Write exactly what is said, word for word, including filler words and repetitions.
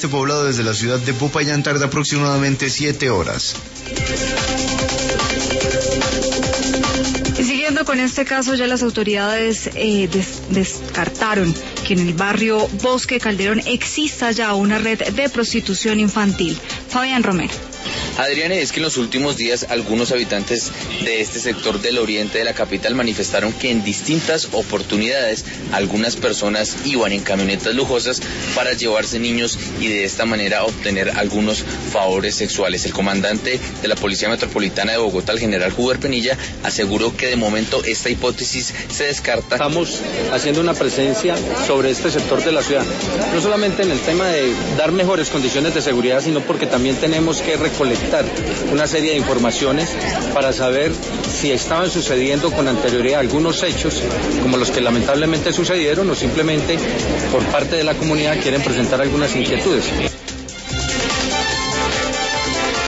este poblado desde la ciudad de Popayán tarda aproximadamente siete horas. Y siguiendo con este caso, ya las autoridades eh, des- descartaron que en el barrio Bosque Calderón exista ya una red de prostitución infantil. Fabián Romero. Adriana, es que en los últimos días algunos habitantes de este sector del oriente de la capital manifestaron que en distintas oportunidades algunas personas iban en camionetas lujosas para llevarse niños y de esta manera obtener algunos favores sexuales. El comandante de la Policía Metropolitana de Bogotá, el general Huber Penilla, aseguró que de momento esta hipótesis se descarta. Estamos haciendo una presencia sobre este sector de la ciudad, no solamente en el tema de dar mejores condiciones de seguridad, sino porque también tenemos que recolectar una serie de informaciones para saber si estaban sucediendo con anterioridad algunos hechos como los que lamentablemente sucedieron o simplemente por parte de la comunidad quieren presentar algunas inquietudes.